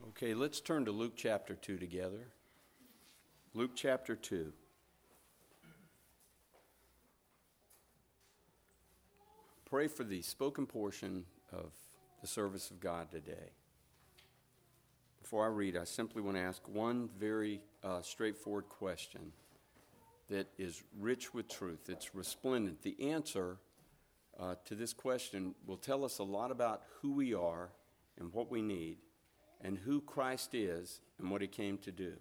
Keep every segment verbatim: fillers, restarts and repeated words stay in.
Okay, let's turn to Luke chapter two together. Luke chapter two. Pray for the spoken portion of the service of God today. Before I read, I simply want to ask one very uh, straightforward question that is rich with truth. It's resplendent. The answer uh, to this question will tell us a lot about who we are and what we need, and who Christ is and what he came to do.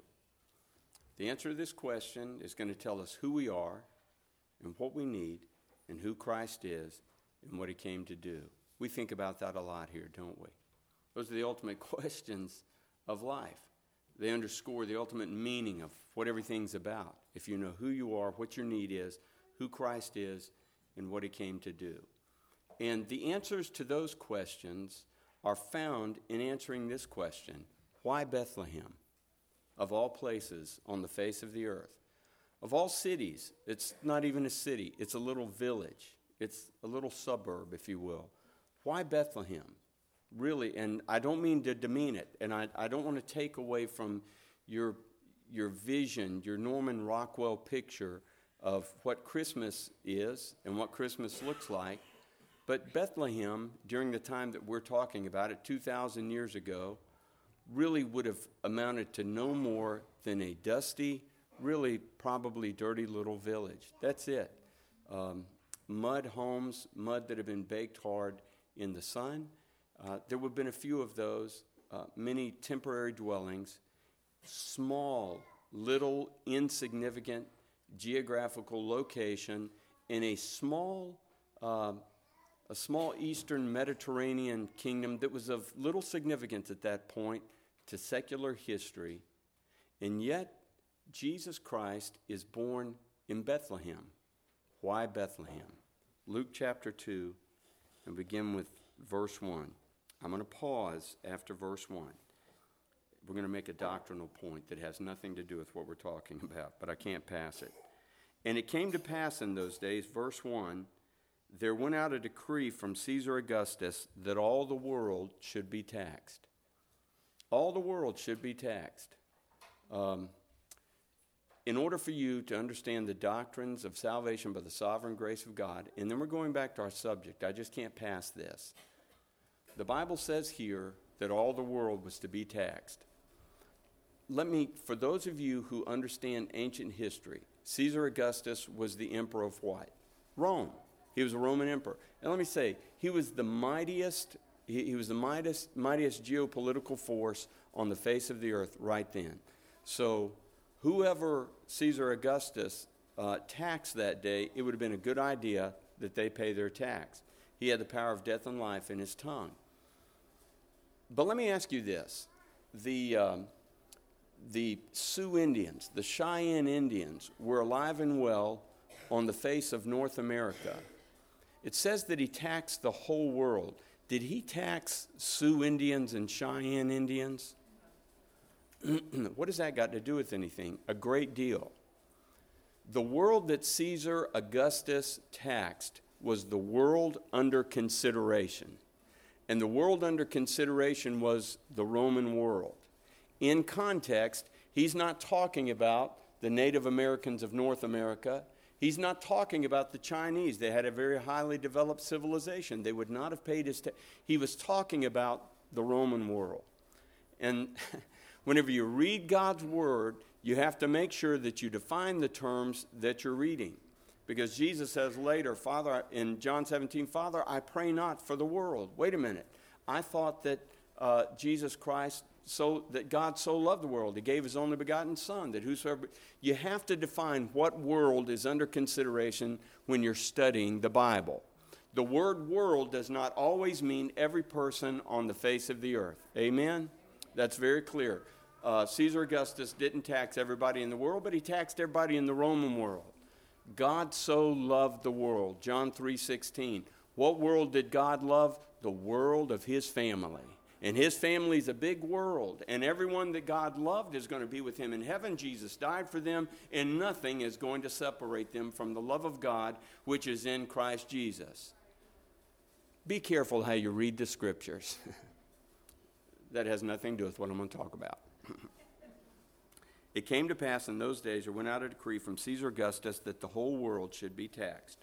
The answer to this question is going to tell us who we are and what we need and who Christ is and what he came to do. We think about that a lot here, don't we? Those are the ultimate questions of life. They underscore the ultimate meaning of what everything's about. If you know who you are, what your need is, who Christ is, and what he came to do. And the answers to those questions are found in answering this question: why Bethlehem? Of all places on the face of the earth. Of all cities, it's not even a city, it's a little village. It's a little suburb, if you will. Why Bethlehem? Really, and I don't mean to demean it, and I, I don't want to take away from your, your vision, your Norman Rockwell picture of what Christmas is and what Christmas looks like. But Bethlehem, during the time that we're talking about it, two thousand years ago, really would have amounted to no more than a dusty, really probably dirty little village. That's it. Um, mud homes, mud that have been baked hard in the sun. Uh, there would have been a few of those, uh, many temporary dwellings, small, little, insignificant geographical location in a small uh, a small eastern Mediterranean kingdom that was of little significance at that point to secular history. And yet, Jesus Christ is born in Bethlehem. Why Bethlehem? Luke chapter two, and begin with verse one. I'm going to pause after verse one. We're going to make a doctrinal point that has nothing to do with what we're talking about, but I can't pass it. And it came to pass in those days, verse one, there went out a decree from Caesar Augustus that all the world should be taxed. All the world should be taxed. Um, in order for you to understand the doctrines of salvation by the sovereign grace of God, and then we're going back to our subject, I just can't pass this. The Bible says here that all the world was to be taxed. Let me, for those of you who understand ancient history, Caesar Augustus was the emperor of what? Rome. He was a Roman emperor. And let me say, he was the mightiest, he, he was the mightiest, mightiest geopolitical force on the face of the earth right then. So whoever Caesar Augustus uh, taxed that day, it would have been a good idea that they pay their tax. He had the power of death and life in his tongue. But let me ask you this. The, um, the Sioux Indians, the Cheyenne Indians, were alive and well on the face of North America. It says that he taxed the whole world. Did he tax Sioux Indians and Cheyenne Indians? What has that got to do with anything? A great deal. The world that Caesar Augustus taxed was the world under consideration. And the world under consideration was the Roman world. In context, he's not talking about the Native Americans of North America. He's not talking about the Chinese. They had a very highly developed civilization. They would not have paid his tax. He was talking about the Roman world. And whenever you read God's word, you have to make sure that you define the terms that you're reading. Because Jesus says later, Father, in John seventeen, Father, I pray not for the world. Wait a minute. I thought that uh, Jesus Christ, so that God so loved the world, he gave his only begotten Son, that whosoever... You have to define what world is under consideration when you're studying the Bible. The word world does not always mean every person on the face of the earth. Amen? That's very clear. Uh, Caesar Augustus didn't tax everybody in the world, but he taxed everybody in the Roman world. God so loved the world. John three sixteen. What world did God love? The world of his family. And his family is a big world. And everyone that God loved is going to be with him in heaven. Jesus died for them. And nothing is going to separate them from the love of God, which is in Christ Jesus. Be careful how you read the scriptures. that has nothing to do with what I'm going to talk about. It came to pass in those days, there went out a decree from Caesar Augustus that the whole world should be taxed.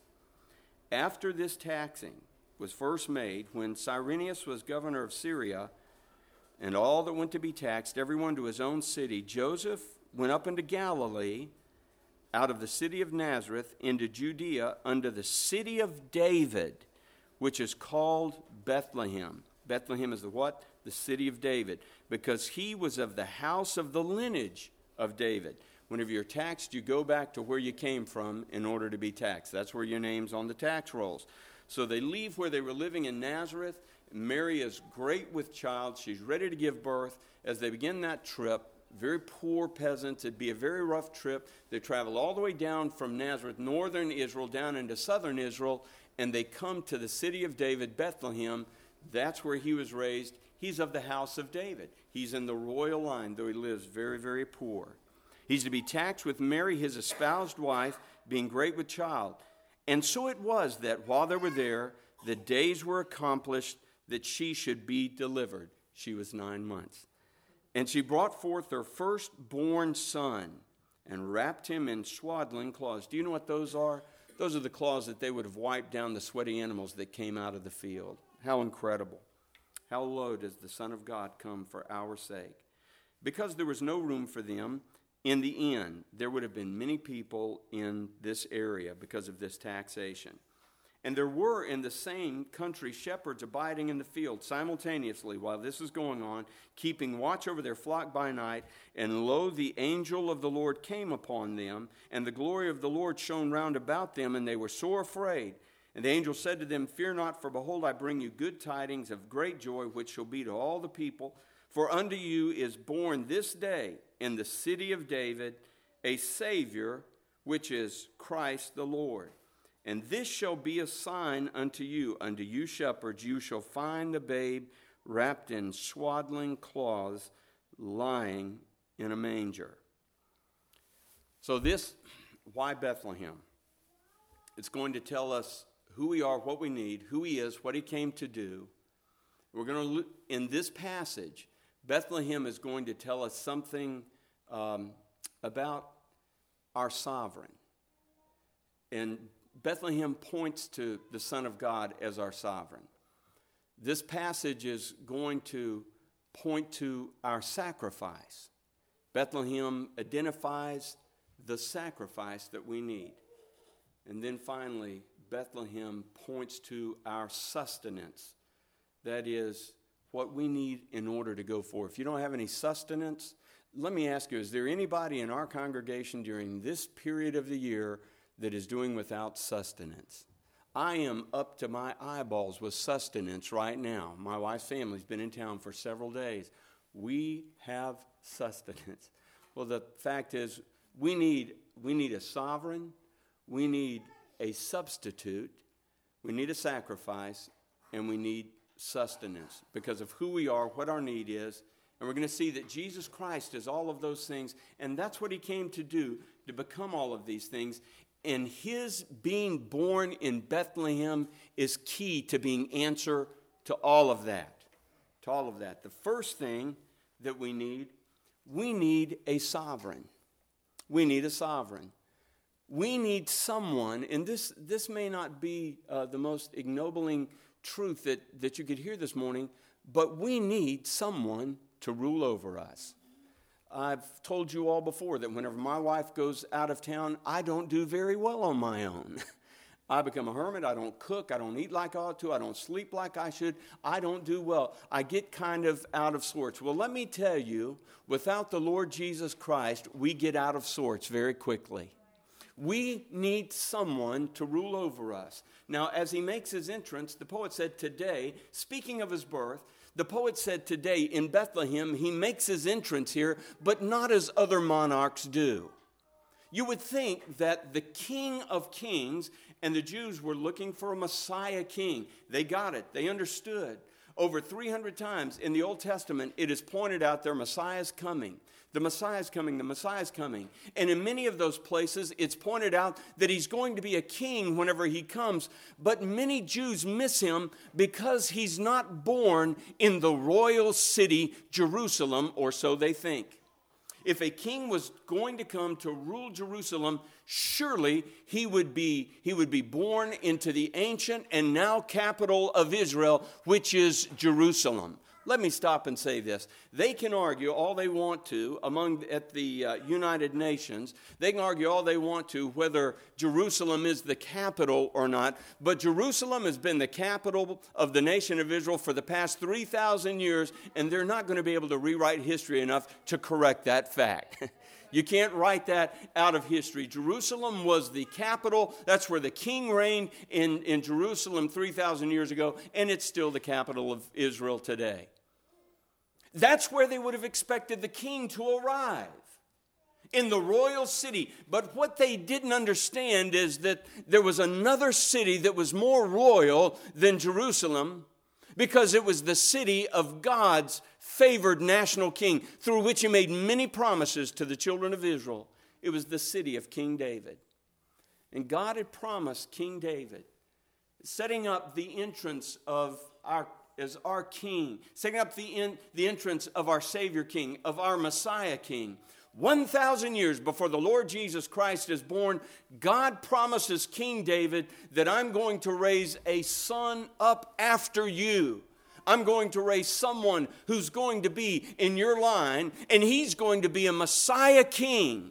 After this taxing was first made, when Cyrenius was governor of Syria, and all that went to be taxed, everyone to his own city, Joseph went up into Galilee, out of the city of Nazareth, into Judea, unto the city of David, which is called Bethlehem. Bethlehem is the what? The city of David, because he was of the house of the lineage of David. Whenever you're taxed, you go back to where you came from in order to be taxed. That's where your name's on the tax rolls. So they leave where they were living in Nazareth. Mary is great with child. She's ready to give birth. As they begin that trip, very poor peasants, it'd be a very rough trip. They travel all the way down from Nazareth, northern Israel, down into southern Israel, and they come to the city of David, Bethlehem. That's where he was raised. He's of the house of David. He's in the royal line, though he lives very, very poor. He's to be taxed with Mary, his espoused wife, being great with child. And so it was that while they were there, the days were accomplished that she should be delivered. She was nine months. And she brought forth her firstborn son and wrapped him in swaddling cloths. Do you know what those are? Those are the cloths that they would have wiped down the sweaty animals that came out of the field. How incredible. How low does the Son of God come for our sake? Because there was no room for them in the inn, there would have been many people in this area because of this taxation. And there were in the same country shepherds abiding in the field simultaneously while this is going on, keeping watch over their flock by night. And lo, the angel of the Lord came upon them, and the glory of the Lord shone round about them, and they were sore afraid. And the angel said to them, Fear not, for behold, I bring you good tidings of great joy, which shall be to all the people. For unto you is born this day in the city of David a Savior, which is Christ the Lord. And this shall be a sign unto you, unto you shepherds, you shall find the babe wrapped in swaddling cloths, lying in a manger. So this, why Bethlehem? It's going to tell us who we are, what we need, who he is, what he came to do. We're going to look in this passage. Bethlehem is going to tell us something um, about our sovereign. And Bethlehem points to the Son of God as our sovereign. This passage is going to point to our sacrifice. Bethlehem identifies the sacrifice that we need. And then finally, Bethlehem points to our sustenance. That is, what we need in order to go forward. If you don't have any sustenance, let me ask you, is there anybody in our congregation during this period of the year that is doing without sustenance? I am up to my eyeballs with sustenance right now. My wife's family's been in town for several days. We have sustenance. Well, the fact is, we need, we need a sovereign, we need a substitute, we need a sacrifice, and we need sustenance because of who we are, what our need is. And we're going to see that Jesus Christ is all of those things, and that's what he came to do, to become all of these things. And his being born in Bethlehem is key to being answer to all of that. To all of that. The first thing that we need, we need a sovereign. We need a sovereign. We need someone, and this, this may not be uh, the most ignobling truth that, that you could hear this morning, but we need someone to rule over us. I've told you all before that whenever my wife goes out of town, I don't do very well on my own. I become a hermit. I don't cook. I don't eat like I ought to. I don't sleep like I should. I don't do well. I get kind of out of sorts. Well, let me tell you, without the Lord Jesus Christ, we get out of sorts very quickly. We need someone to rule over us. Now, as he makes his entrance, the poet said today, speaking of his birth, the poet said today in Bethlehem, he makes his entrance here, but not as other monarchs do. You would think that the King of Kings, and the Jews were looking for a Messiah king. They got it. They understood. Over three hundred times in the Old Testament, it is pointed out their Messiah's coming. The Messiah's coming, the Messiah's coming. And in many of those places, it's pointed out that he's going to be a king whenever he comes. But many Jews miss him because he's not born in the royal city, Jerusalem, or so they think. If a king was going to come to rule Jerusalem, surely he would be, he would be born into the ancient and now capital of Israel, which is Jerusalem. Let me stop and say this. They can argue all they want to among at the uh, United Nations. They can argue all they want to whether Jerusalem is the capital or not. But Jerusalem has been the capital of the nation of Israel for the past three thousand years, and they're not going to be able to rewrite history enough to correct that fact. You can't write that out of history. Jerusalem was the capital. That's where the king reigned in, in Jerusalem three thousand years ago, and it's still the capital of Israel today. That's where they would have expected the king to arrive, in the royal city. But what they didn't understand is that there was another city that was more royal than Jerusalem, because it was the city of God's favored national king, through which he made many promises to the children of Israel. It was the city of King David. And God had promised King David, setting up the entrance of our as our king, setting up the, in, the entrance of our Savior King, of our Messiah King. one thousand years before the Lord Jesus Christ is born, God promises King David that I'm going to raise a son up after you. I'm going to raise someone who's going to be in your line, and he's going to be a Messiah King.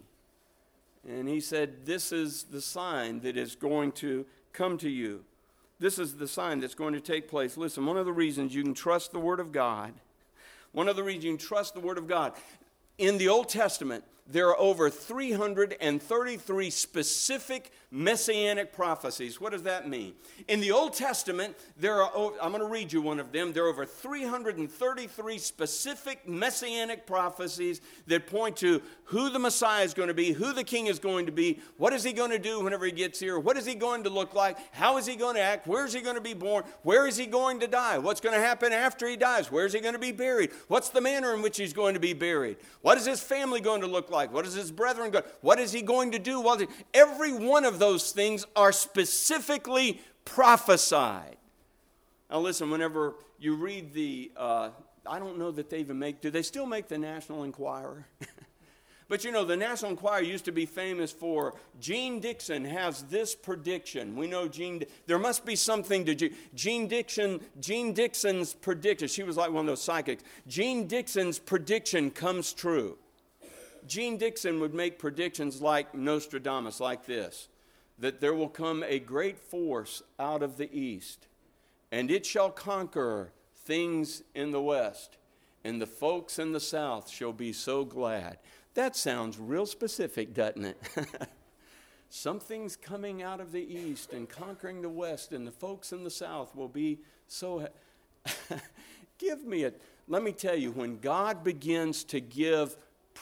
And he said, this is the sign that is going to come to you. This is the sign that's going to take place. Listen, one of the reasons you can trust the Word of God, one of the reasons you can trust the Word of God, in the Old Testament, there are over three hundred thirty-three specific messianic prophecies. What does that mean? In the Old Testament, there are, I'm going to read you one of them. There are over three hundred thirty-three specific messianic prophecies that point to who the Messiah is going to be, who the king is going to be, what is he going to do whenever he gets here, what is he going to look like, how is he going to act, where is he going to be born, where is he going to die, what's going to happen after he dies, where is he going to be buried, what's the manner in which he's going to be buried, what is his family going to look like, what is his brethren going, what is he going to do? While he, every one of those things are specifically prophesied. Now listen, whenever you read the, uh, I don't know that they even make, do they still make the National Enquirer? But you know, the National Enquirer used to be famous for, Jeane Dixon has this prediction. We know Jeane, there must be something to Jeane, Jeane Dixon, Jeane Dixon's prediction. She was like one of those psychics. Jeane Dixon's prediction comes true. Jeane Dixon would make predictions like Nostradamus, like this, that there will come a great force out of the east, and it shall conquer things in the west, and the folks in the south shall be so glad. That sounds real specific, doesn't it? Something's coming out of the east and conquering the west, and the folks in the south will be so... Ha- give me a... Let me tell you, when God begins to give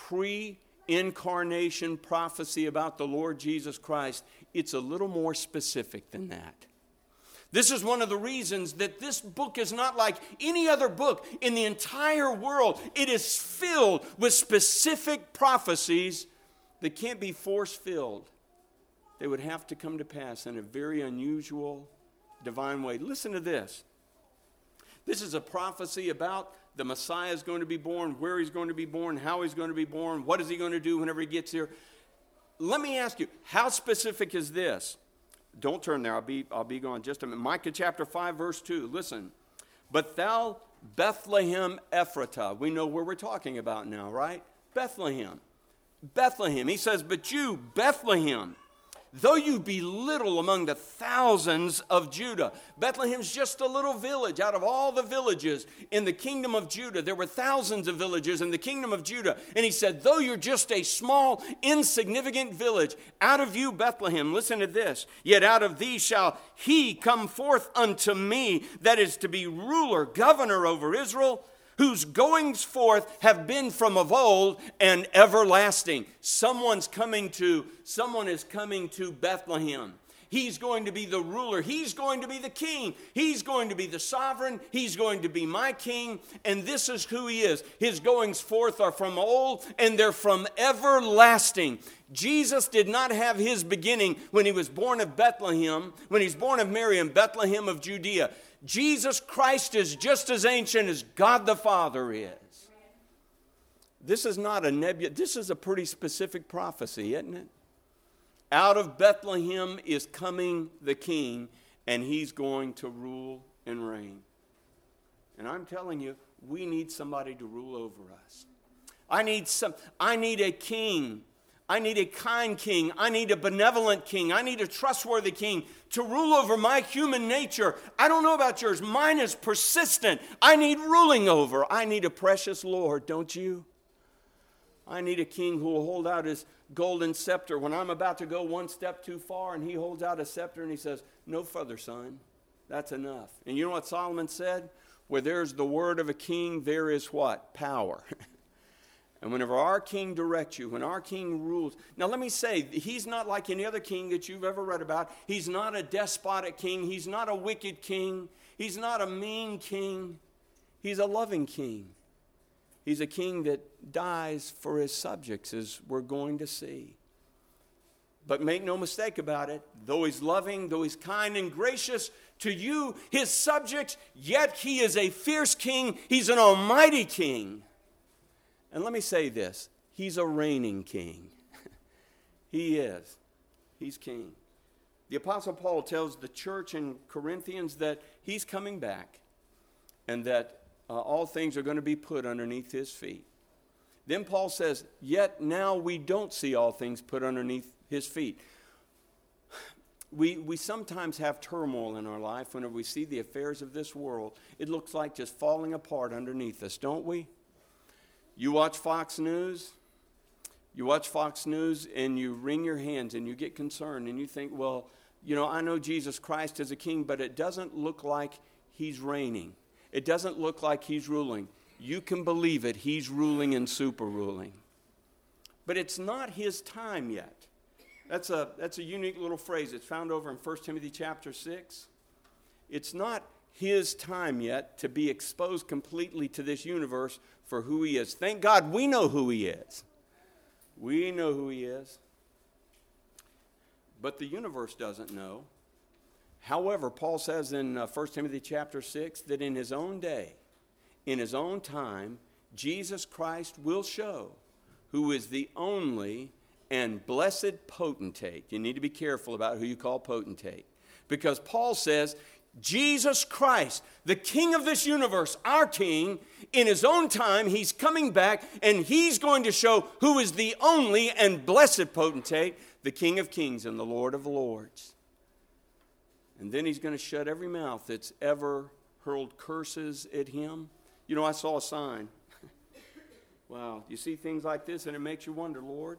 pre-incarnation prophecy about the Lord Jesus Christ, it's a little more specific than that. This is one of the reasons that this book is not like any other book in the entire world. It is filled with specific prophecies that can't be force-filled. They would have to come to pass in a very unusual, divine way. Listen to this. This is a prophecy about the Messiah is going to be born, where he's going to be born, how he's going to be born, what is he going to do whenever he gets here. Let me ask you, how specific is this? Don't turn there. I'll be, I'll be gone just a minute. Micah chapter five, verse two. Listen. But thou, Bethlehem Ephratah. We know where we're talking about now, right? Bethlehem. Bethlehem. He says, but you, Bethlehem, though you be little among the thousands of Judah. Bethlehem's just a little village. Out of all the villages in the kingdom of Judah, there were thousands of villages in the kingdom of Judah. And he said, though you're just a small, insignificant village, out of you, Bethlehem, listen to this, yet out of thee shall he come forth unto me, that is to be ruler, governor over Israel, whose goings forth have been from of old and everlasting. Someone's coming to, someone is coming to Bethlehem. He's going to be the ruler. He's going to be the king. He's going to be the sovereign. He's going to be my king. And this is who he is. His goings forth are from old, and they're from everlasting. Jesus did not have his beginning when he was born of Bethlehem, when he's born of Mary in Bethlehem of Judea. Jesus Christ is just as ancient as God the Father is. This is not a nebula. This is a pretty specific prophecy, isn't it? Out of Bethlehem is coming the king, and he's going to rule and reign. And I'm telling you, we need somebody to rule over us. I need some. I need a king. I need a kind king. I need a benevolent king. I need a trustworthy king to rule over my human nature. I don't know about yours. Mine is persistent. I need ruling over. I need a precious Lord, don't you? I need a king who will hold out his golden scepter when I'm about to go one step too far, and he holds out a scepter and he says, no further, son. That's enough. And you know what Solomon said? Where there's the word of a king, there is what? Power. And whenever our king directs you, when our king rules. Now let me say, he's not like any other king that you've ever read about. He's not a despotic king. He's not a wicked king. He's not a mean king. He's a loving king. He's a king that dies for his subjects, as we're going to see. But make no mistake about it, though he's loving, though he's kind and gracious to you, his subjects, yet he is a fierce king. He's an almighty king. And let me say this, he's a reigning king. He is. He's king. The Apostle Paul tells the church in Corinthians that he's coming back and that Uh, all things are going to be put underneath his feet. Then Paul says, yet now we don't see all things put underneath his feet. We, we sometimes have turmoil in our life whenever we see the affairs of this world. It looks like just falling apart underneath us, don't we? You watch Fox News, you watch Fox News and you wring your hands and you get concerned and you think, well, you know, I know Jesus Christ is a king, but it doesn't look like he's reigning. It doesn't look like he's ruling. You can believe it. He's ruling and super ruling. But it's not his time yet. That's a, that's a unique little phrase. It's found over in First Timothy chapter six. It's not his time yet to be exposed completely to this universe for who he is. Thank God we know who he is. We know who he is. But the universe doesn't know. However, Paul says in uh, First Timothy chapter six that in his own day, in his own time, Jesus Christ will show who is the only and blessed potentate. You need to be careful about who you call potentate. Because Paul says, Jesus Christ, the king of this universe, our king, in his own time, he's coming back and he's going to show who is the only and blessed potentate, the King of kings and the Lord of lords. And then he's going to shut every mouth that's ever hurled curses at him. You know, I saw a sign. Wow, you see things like this and it makes you wonder, Lord.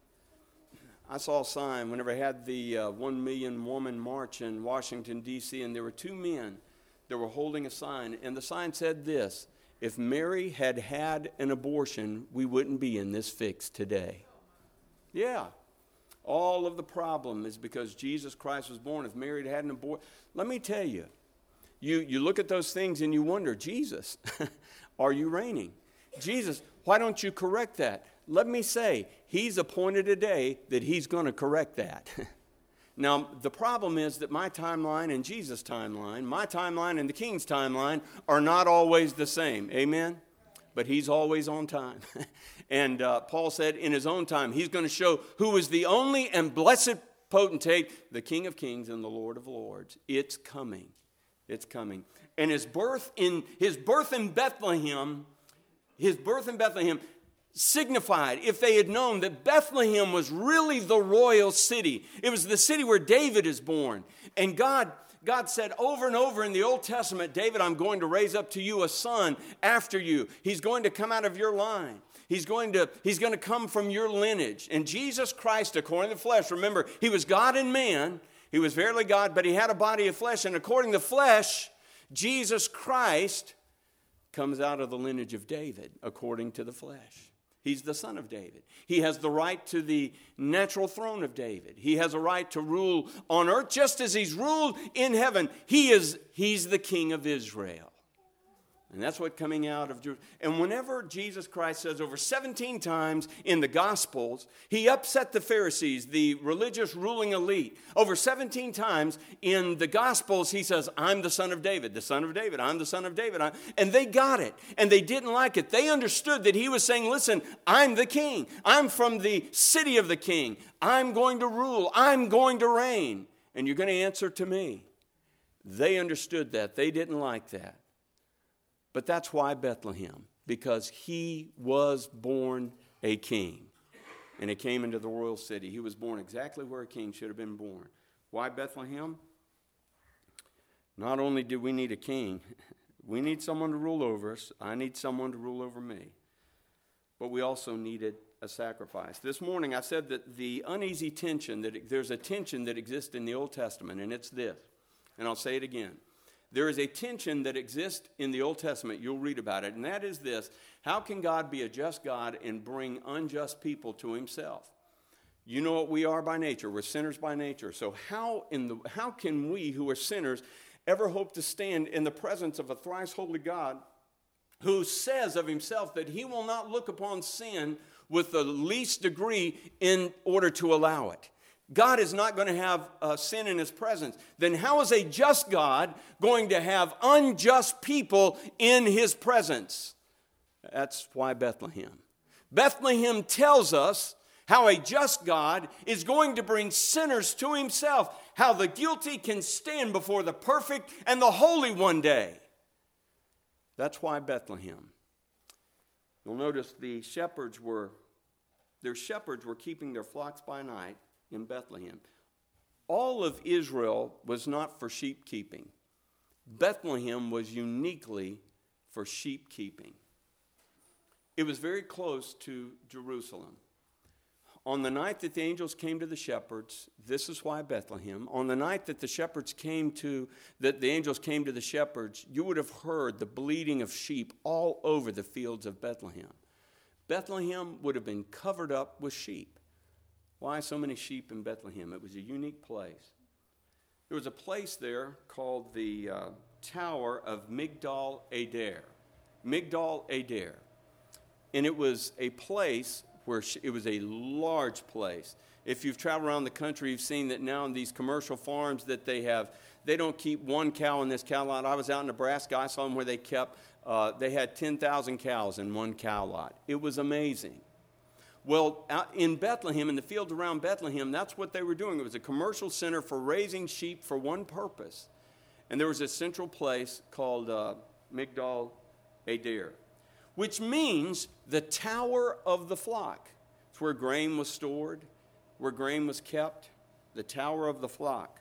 I saw a sign whenever I had the uh, one million woman march in Washington, D C, and there were two men that were holding a sign. And the sign said this, if Mary had had an abortion, we wouldn't be in this fix today. Yeah. All of the problem is because Jesus Christ was born. If Mary had had an abortion, let me tell you, you, you look at those things and you wonder, Jesus, are you reigning? Jesus, why don't you correct that? Let me say, he's appointed a day that he's going to correct that. Now, the problem is that my timeline and Jesus' timeline, my timeline and the king's timeline are not always the same. Amen? But he's always on time. And uh, Paul said in his own time, he's going to show who is the only and blessed potentate, the King of kings and the Lord of lords. It's coming. It's coming. And his birth in his birth in Bethlehem, his birth in Bethlehem signified, if they had known that Bethlehem was really the royal city. It was the city where David is born. And God God said over and over in the Old Testament, David, I'm going to raise up to you a son after you. He's going to come out of your line. He's going to, he's going to come from your lineage. And Jesus Christ, according to the flesh, remember, he was God and man. He was verily God, but he had a body of flesh. And according to the flesh, Jesus Christ comes out of the lineage of David, according to the flesh. He's the son of David. He has the right to the natural throne of David. He has a right to rule on earth just as he's ruled in heaven. He is, he's the king of Israel. And that's what coming out of Jerusalem. And whenever Jesus Christ says over seventeen times in the Gospels, he upset the Pharisees, the religious ruling elite. Over seventeen times in the Gospels, he says, I'm the son of David, the son of David, I'm the son of David. I'm... And they got it, and they didn't like it. They understood that he was saying, listen, I'm the king. I'm from the city of the king. I'm going to rule. I'm going to reign. And you're going to answer to me. They understood that. They didn't like that. But that's why Bethlehem, because he was born a king. And he came into the royal city. He was born exactly where a king should have been born. Why Bethlehem? Not only do we need a king, we need someone to rule over us. I need someone to rule over me. But we also needed a sacrifice. This morning I said that the uneasy tension, that there's a tension that exists in the Old Testament, and it's this. And I'll say it again. There is a tension that exists in the Old Testament. You'll read about it. And that is this. How can God be a just God and bring unjust people to himself? You know what we are by nature. We're sinners by nature. So how in the how can we who are sinners ever hope to stand in the presence of a thrice holy God who says of himself that he will not look upon sin with the least degree in order to allow it? God is not going to have uh, sin in his presence. Then how is a just God going to have unjust people in his presence? That's why Bethlehem. Bethlehem tells us how a just God is going to bring sinners to himself, how the guilty can stand before the perfect and the holy one day. That's why Bethlehem. You'll notice the shepherds were, their shepherds were keeping their flocks by night in Bethlehem. All of Israel was not for sheep keeping. Bethlehem was uniquely for sheep keeping. It was very close to Jerusalem. On the night that the angels came to the shepherds, this is why Bethlehem. On the night that the shepherds came to, that the angels came to the shepherds, you would have heard the bleating of sheep all over the fields of Bethlehem. Bethlehem would have been covered up with sheep. Why so many sheep in Bethlehem? It was a unique place. There was a place there called the uh, Tower of Migdal Eder. Migdal Eder. And it was a place where she, it was a large place. If you've traveled around the country, you've seen that now in these commercial farms that they have, they don't keep one cow in this cow lot. I was out in Nebraska. I saw them where they kept, uh, they had ten thousand cows in one cow lot. It was amazing. Well, out in Bethlehem, in the fields around Bethlehem, that's what they were doing. It was a commercial center for raising sheep for one purpose. And there was a central place called uh, Migdal Eder, which means the tower of the flock. It's where grain was stored, where grain was kept, the tower of the flock.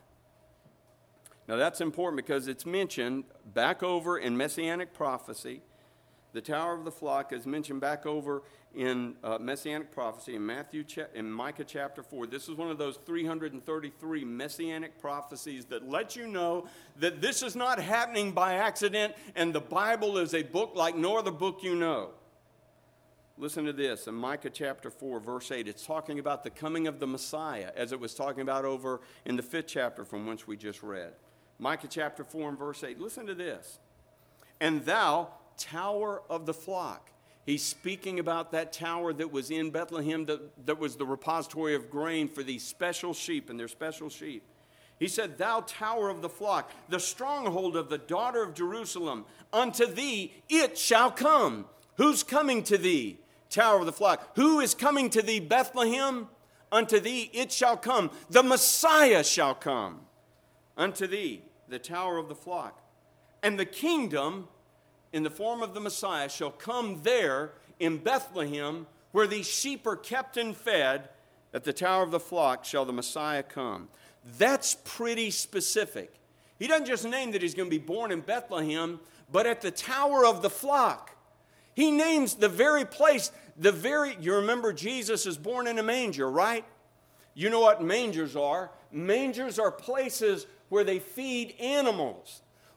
Now that's important because it's mentioned back over in Messianic prophecy. The tower of the flock is mentioned back over in uh, Messianic prophecy in Matthew, cha- in Micah chapter four. This is one of those three hundred thirty-three Messianic prophecies that let you know that this is not happening by accident and the Bible is a book like no other book you know. Listen to this, in Micah chapter four, verse eight, it's talking about the coming of the Messiah, as it was talking about over in the fifth chapter from which we just read. Micah chapter four and verse eight, listen to this. And thou, tower of the flock. He's speaking about that tower that was in Bethlehem that, that was the repository of grain for these special sheep and their special sheep. He said, thou tower of the flock, the stronghold of the daughter of Jerusalem, unto thee it shall come. Who's coming to thee, tower of the flock? Who is coming to thee, Bethlehem? Unto thee it shall come. The Messiah shall come. Unto thee, the tower of the flock. And the kingdom in the form of the Messiah shall come there in Bethlehem, where these sheep are kept and fed. At the tower of the flock shall the Messiah come. That's pretty specific. He doesn't just name that he's going to be born in Bethlehem, but at the tower of the flock. He names the very place, the very, you remember Jesus is born in a manger, right? You know what mangers are. Mangers are places where they feed animals.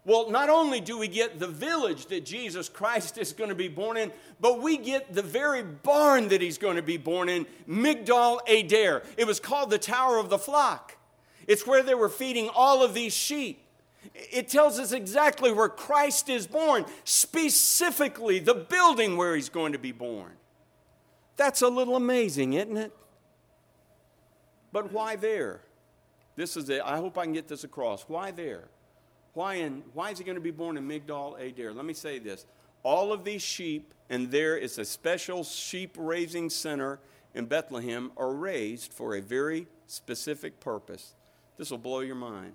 Well, not only do we get the village that Jesus Christ is going to be born in, but we get the very barn that he's going to be born in, Migdal Eder. It was called the Tower of the Flock. It's where they were feeding all of these sheep. It tells us exactly where Christ is born, specifically the building where he's going to be born. That's a little amazing, isn't it? But why there? This is it. I hope I can get this across. Why there? Why, in, why is he going to be born in Migdal Eder? Let me say this. All of these sheep, and there is a special sheep raising center in Bethlehem, are raised for a very specific purpose. This will blow your mind.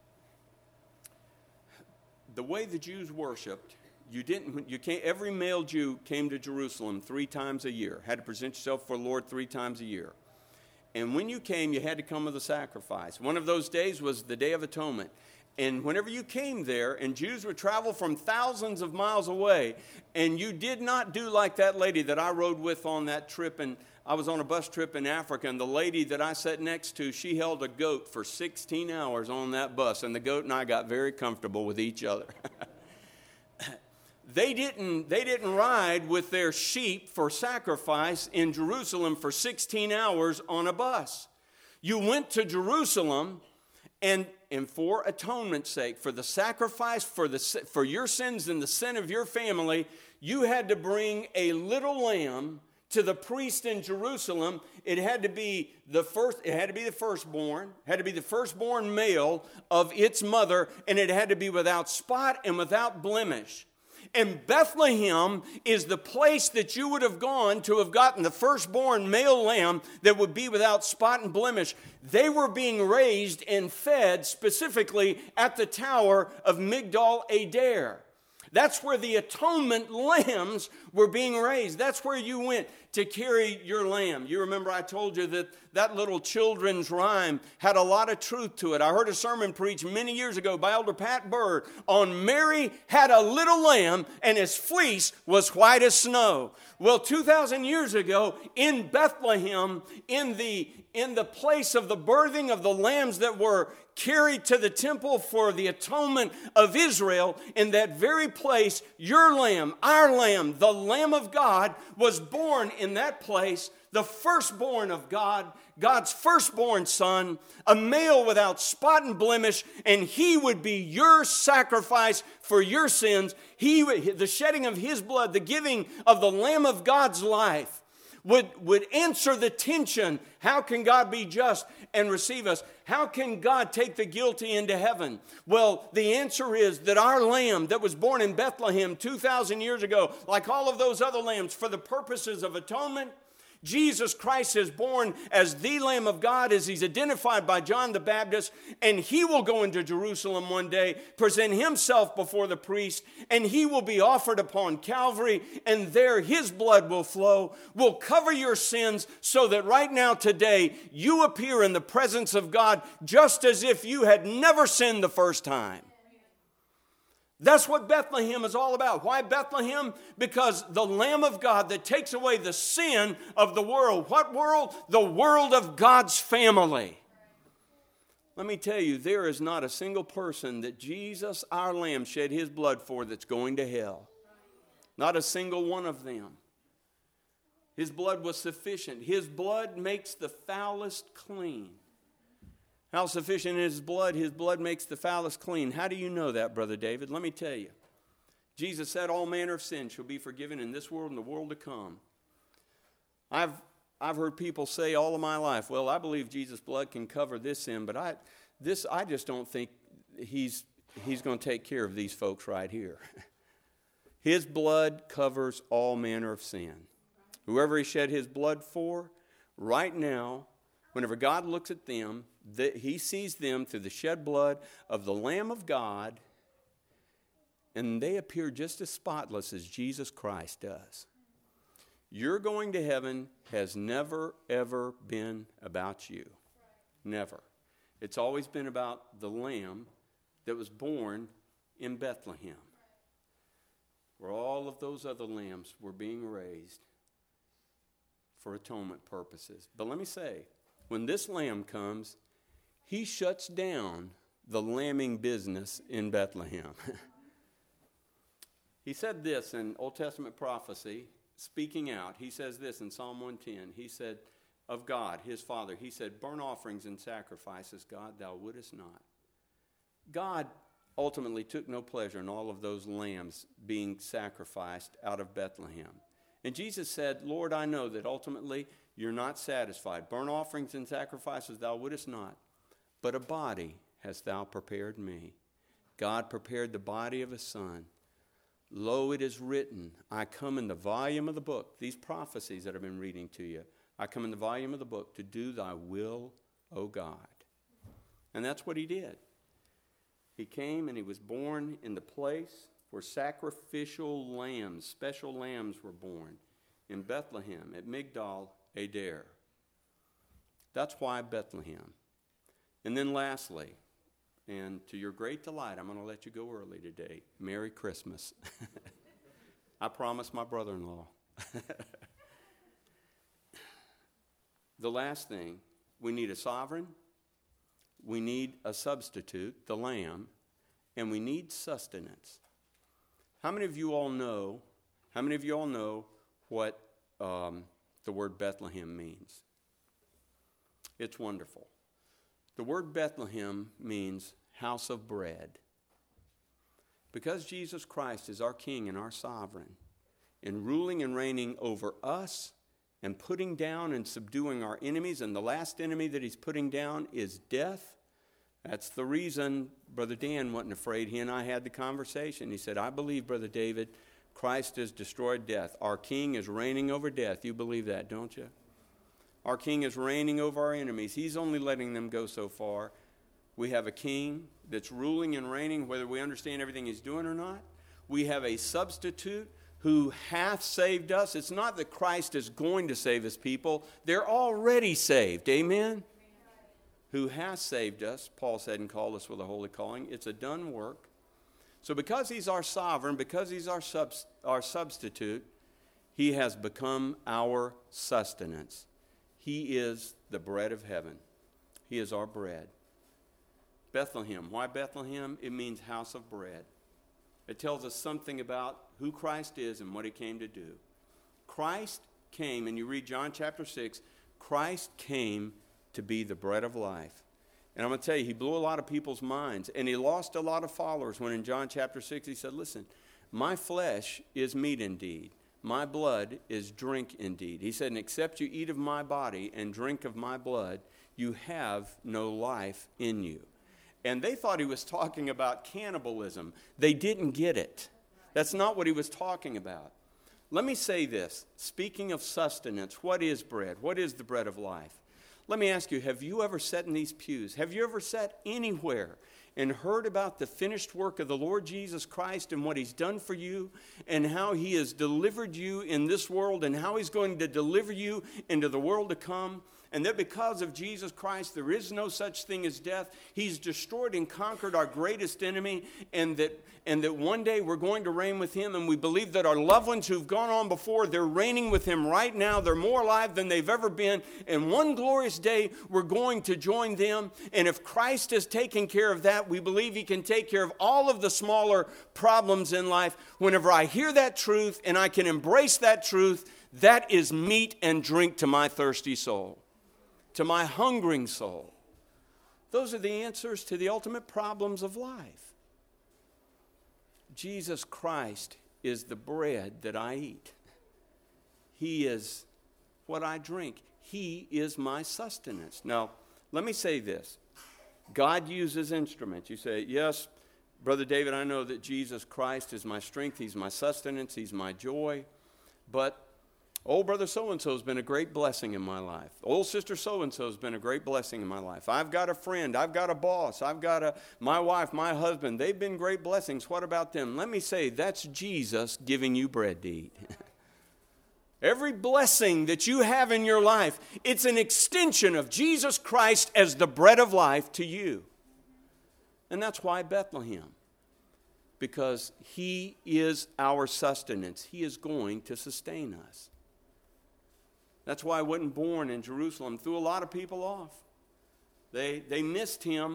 The way the Jews worshiped, you didn't. You can't. Every male Jew came to Jerusalem three times a year. Had to present yourself for the Lord three times a year. And when you came, you had to come with a sacrifice. One of those days was the Day of Atonement. And whenever you came there, and Jews would travel from thousands of miles away, and you did not do like that lady that I rode with on that trip, and I was on a bus trip in Africa, and the lady that I sat next to, she held a goat for sixteen hours on that bus, and the goat and I got very comfortable with each other. They didn't, they didn't ride with their sheep for sacrifice in Jerusalem for sixteen hours on a bus. You went to Jerusalem, and, and for atonement's sake, for the sacrifice, for, the, for your sins and the sin of your family, you had to bring a little lamb to the priest in Jerusalem. It had to be the first, it had to be the firstborn, had to be the firstborn male of its mother, and it had to be without spot and without blemish. And Bethlehem is the place that you would have gone to have gotten the firstborn male lamb that would be without spot and blemish. They were being raised and fed specifically at the Tower of Migdal Eder. That's where the atonement lambs were being raised. That's where you went to carry your lamb. You remember I told you that that little children's rhyme had a lot of truth to it. I heard a sermon preached many years ago by Elder Pat Bird on Mary had a little lamb and his fleece was white as snow. Well, two thousand years ago in Bethlehem, in the, in the place of the birthing of the lambs that were carried to the temple for the atonement of Israel, in that very place, your lamb, our lamb, the Lamb of God, was born in that place, the firstborn of God, God's firstborn son, a male without spot and blemish, and he would be your sacrifice for your sins. He, the shedding of his blood, the giving of the Lamb of God's life, would, would answer the tension. How can God be just and receive us? How can God take the guilty into heaven? Well, the answer is that our lamb that was born in Bethlehem two thousand years ago, like all of those other lambs, for the purposes of atonement, Jesus Christ is born as the Lamb of God, as he's identified by John the Baptist, and he will go into Jerusalem one day, present himself before the priest, and he will be offered upon Calvary, and there his blood will flow, will cover your sins, so that right now today you appear in the presence of God just as if you had never sinned the first time. That's what Bethlehem is all about. Why Bethlehem? Because the Lamb of God that takes away the sin of the world. What world? The world of God's family. Let me tell you, there is not a single person that Jesus, our Lamb, shed his blood for that's going to hell. Not a single one of them. His blood was sufficient. His blood makes the foulest clean. How sufficient is his blood? His blood makes the foulest clean. How do you know that, Brother David? Let me tell you. Jesus said all manner of sin shall be forgiven in this world and the world to come. I've, I've heard people say all of my life, well, I believe Jesus' blood can cover this sin, but I, this, I just don't think he's, he's going to take care of these folks right here. His blood covers all manner of sin. Whoever he shed his blood for, right now, whenever God looks at them, that he sees them through the shed blood of the Lamb of God, and they appear just as spotless as Jesus Christ does. Your going to heaven has never, ever been about you. Never. It's always been about the Lamb that was born in Bethlehem, where all of those other lambs were being raised for atonement purposes. But let me say, when this Lamb comes, he shuts down the lambing business in Bethlehem. He said this in Old Testament prophecy, speaking out. He says this in Psalm one ten. He said of God, his Father, he said, burnt offerings and sacrifices, God, thou wouldest not. God ultimately took no pleasure in all of those lambs being sacrificed out of Bethlehem. And Jesus said, Lord, I know that ultimately you're not satisfied. Burnt offerings and sacrifices thou wouldest not, but a body hast thou prepared me. God prepared the body of his Son. Lo, it is written, I come in the volume of the book, these prophecies that I've been reading to you, I come in the volume of the book to do thy will, O God. And that's what he did. He came and he was born in the place where sacrificial lambs, special lambs were born, in Bethlehem at Migdal Eder. That's why Bethlehem. And then lastly, and to your great delight, I'm going to let you go early today. Merry Christmas. I promised my brother-in-law. The last thing, we need a sovereign, we need a substitute, the lamb, and we need sustenance. How many of you all know, how many of you all know what um, the word Bethlehem means? It's wonderful. The word Bethlehem means house of bread. Because Jesus Christ is our King and our sovereign, in ruling and reigning over us and putting down and subduing our enemies, and the last enemy that he's putting down is death. That's the reason Brother Dan wasn't afraid. He and I had the conversation. He said, I believe, Brother David, Christ has destroyed death. Our King is reigning over death. You believe that, don't you? Our King is reigning over our enemies. He's only letting them go so far. We have a King that's ruling and reigning, whether we understand everything he's doing or not. We have a substitute who hath saved us. It's not that Christ is going to save his people. They're already saved. Amen? Who has saved us, Paul said, and called us with a holy calling. It's a done work. So because he's our sovereign, because he's our, subs- our substitute, he has become our sustenance. He is the bread of heaven. He is our bread. Bethlehem. Why Bethlehem? It means house of bread. It tells us something about who Christ is and what he came to do. Christ came, and you read John chapter six, Christ came to be the bread of life. And I'm going to tell you, he blew a lot of people's minds, and he lost a lot of followers when in John chapter six he said, listen, my flesh is meat indeed. My blood is drink indeed. He said, and except you eat of my body and drink of my blood, you have no life in you. And they thought he was talking about cannibalism. They didn't get it. That's not what he was talking about. Let me say this. Speaking of sustenance, what is bread? What is the bread of life? Let me ask you, have you ever sat in these pews? Have you ever sat anywhere and heard about the finished work of the Lord Jesus Christ and what he's done for you and how he has delivered you in this world and how he's going to deliver you into the world to come? And that because of Jesus Christ, there is no such thing as death. He's destroyed and conquered our greatest enemy, and that, and that one day we're going to reign with him. And we believe that our loved ones who've gone on before, they're reigning with him right now. They're more alive than they've ever been. And one glorious day, we're going to join them. And if Christ has taken care of that, we believe he can take care of all of the smaller problems in life. Whenever I hear that truth and I can embrace that truth, that is meat and drink to my thirsty soul, to my hungering soul. Those are the answers to the ultimate problems of life. Jesus Christ is the bread that I eat. He is what I drink. He is my sustenance. Now, let me say this. God uses instruments. You say, yes, Brother David, I know that Jesus Christ is my strength. He's my sustenance. He's my joy. But old brother so-and-so has been a great blessing in my life. Old sister so-and-so has been a great blessing in my life. I've got a friend. I've got a boss. I've got a my wife, my husband. They've been great blessings. What about them? Let me say, that's Jesus giving you bread to eat. Every blessing that you have in your life, it's an extension of Jesus Christ as the bread of life to you. And that's why Bethlehem. Because he is our sustenance. He is going to sustain us. That's why I wasn't born in Jerusalem. Threw a lot of people off. They, they missed him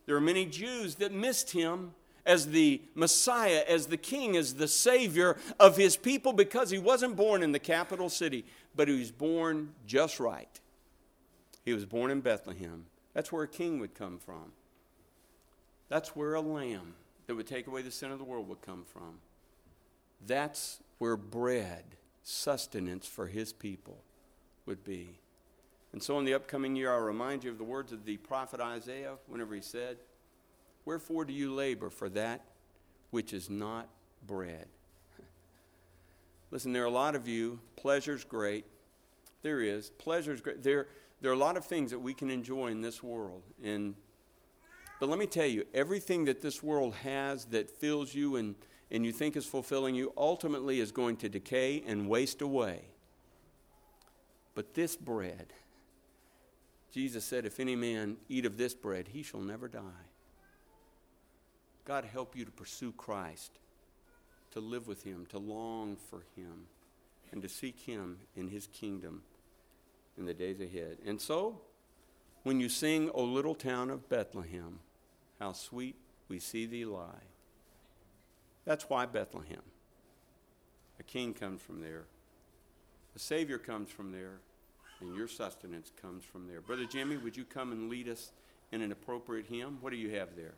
There are many Jews that missed him as the Messiah, as the King, as the Savior of his people because he wasn't born in the capital city, but he was born just right. He was born in Bethlehem. That's where a king would come from. That's where a lamb that would take away the sin of the world would come from. That's where bread, sustenance for his people would be. And so in the upcoming year, I'll remind you of the words of the prophet Isaiah whenever he said, "Wherefore do you labor for that which is not bread?" Listen, there are a lot of you, pleasure's great. There is. Pleasure's great. There, there are a lot of things that we can enjoy in this world. And, but let me tell you, everything that this world has that fills you and, and you think is fulfilling you ultimately is going to decay and waste away. But this bread, Jesus said, if any man eat of this bread, he shall never die. God help you to pursue Christ, to live with him, to long for him, and to seek him in his kingdom in the days ahead. And so, when you sing, O little town of Bethlehem, how sweet we see thee lie. That's why Bethlehem. A king comes from there. A Savior comes from there. And your sustenance comes from there. Brother Jimmy, would you come and lead us in an appropriate hymn? What do you have there?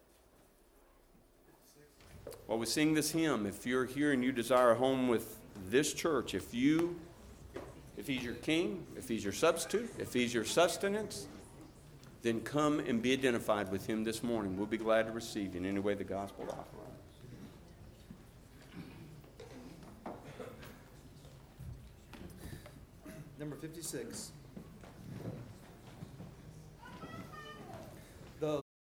While we sing this hymn, if you're here and you desire a home with this church, if you, if he's your king, if he's your substitute, if he's your sustenance, then come and be identified with him this morning. We'll be glad to receive you in any way the gospel offers. Number fifty-six.